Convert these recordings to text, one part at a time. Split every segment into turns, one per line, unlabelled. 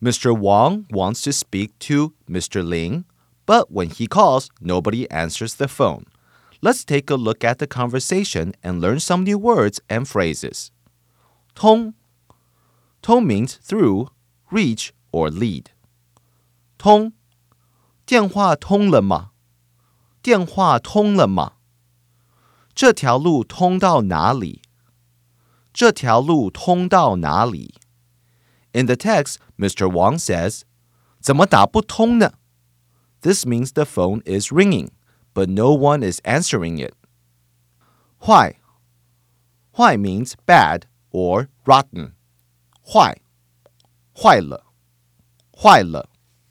Mr. Wang wants to speak to Mr. Ling, but when he calls, nobody answers the phone. Let's take a look at the conversation and learn some new words and phrases. 通 Tong means through, reach, or lead. 通电话通了吗？电话通了吗？这条路通到哪里？这条路通到哪里？ In the text, Mr. Wang says, 怎么打不通呢？ This means the phone is ringing, but no one is answering it. 坏 坏 means bad or rotten. 坏坏了坏了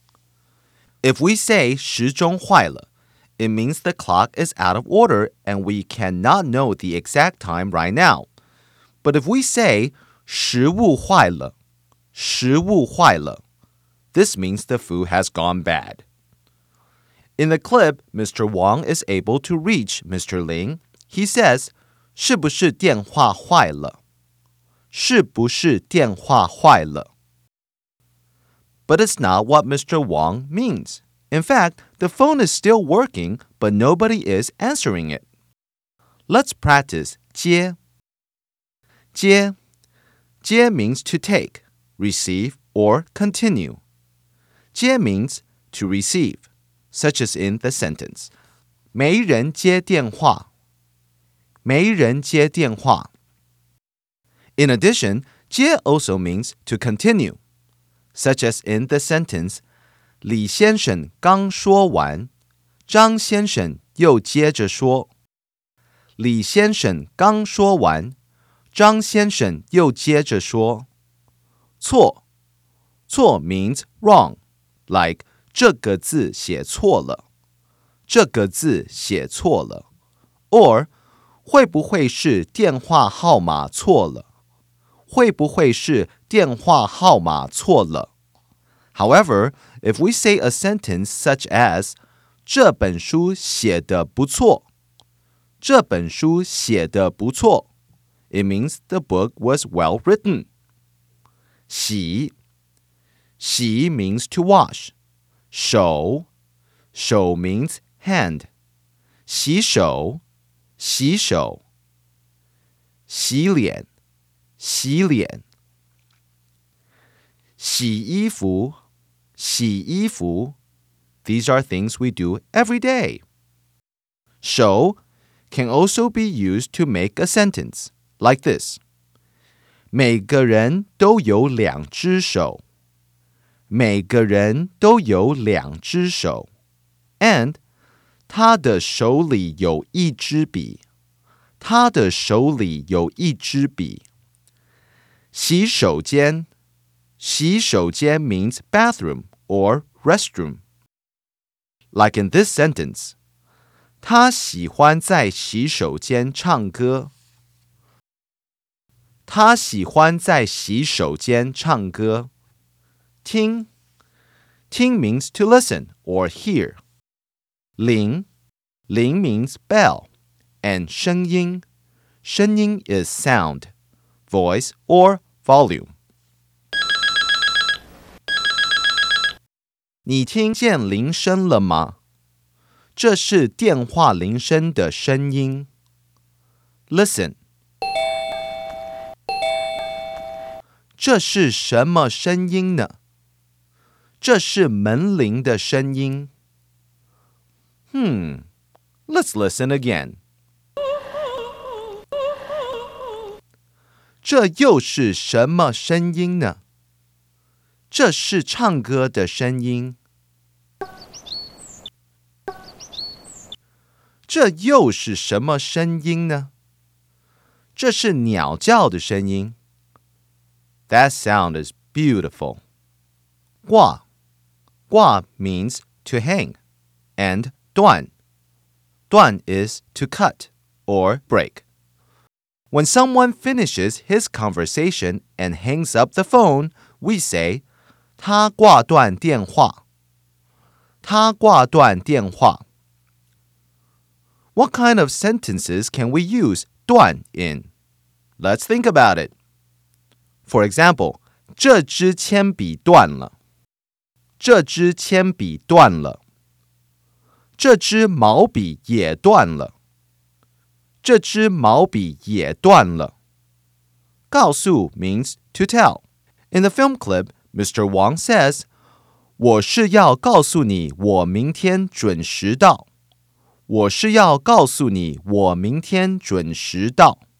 If we say 时钟坏了, it means the clock is out of order and we cannot know the exact time right now. But if we say 食物坏了食物坏了 this means the food has gone bad. In the clip, Mr. Wang is able to reach Mr. Ling. He says, 是不是电话坏了？是不是电话坏了？ But it's not what Mr. Wang means. In fact, the phone is still working, but nobody is answering it. Let's practice 接接 接 means to take, receive, or continue. 接 means to receive, such as in the sentence, 没人接电话没人接电话 In addition, 接 also means to continue, such as in the sentence, 李先生刚说完张先生又接着说李先生刚说完张先生又接着说错错 means wrong, like 这个字写错了这个字写错了 or 会不会是电话号码错了会不会是电话号码错了 However, if we say a sentence such as 这本书写得不错这本书写得不错 it means the book was well written. 洗洗 means to wash. 手手 means hand. 洗手洗手洗脸洗脸洗衣服洗衣服 These are things we do every day. 手 can also be used to make a sentence, like this. 每个人都有两只手每个人都有两只手 And 他的手里有一支笔他的手里有一支笔洗手间洗手间 means bathroom or restroom. Like in this sentence, 他喜欢在洗手间唱歌他喜欢在洗手间唱歌听听 means to listen or hear. 铃铃 means bell. And 声音声音 is sound, voice, or volume. 你听见铃声了吗？这是电话铃声的声音。Listen. 这是什么声音呢？这是门铃的声音。Let's listen again. 这又是什么声音呢？这是唱歌的声音。这又是什么声音呢？这是鸟叫的声音。That sound is beautiful. 挂挂 means to hang. And 断断 is to cut or break. When someone finishes his conversation and hangs up the phone, we say, 他挂断电话。他挂断电话。What kind of sentences can we use 断 in? Let's think about it. For example, 这支铅笔断了。 这支铅笔断了。这支毛笔也断了。这支毛笔也断了。告诉 means to tell. In the film clip, Mr. Wang says, 我是要告诉你我明天准时到。我是要告诉你我明天准时到。